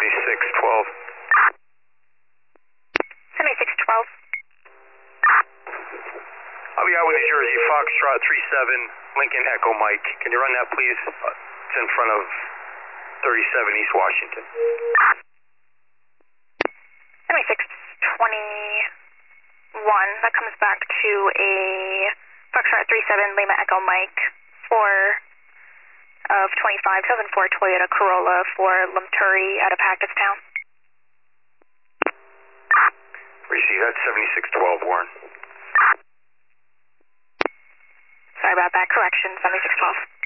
7612. 7612. I'll be out with New Jersey, Foxtrot 37, Lincoln Echo Mike. Can you run that, please? It's in front of 37 East Washington. 7621. That comes back to a Foxtrot 37, Lima Echo Mike, 4 of 25, 2004 Toyota Corolla for Limturi out of Hackettstown. Receive that, 7612, Warren. Sorry about that. Correction, 7612.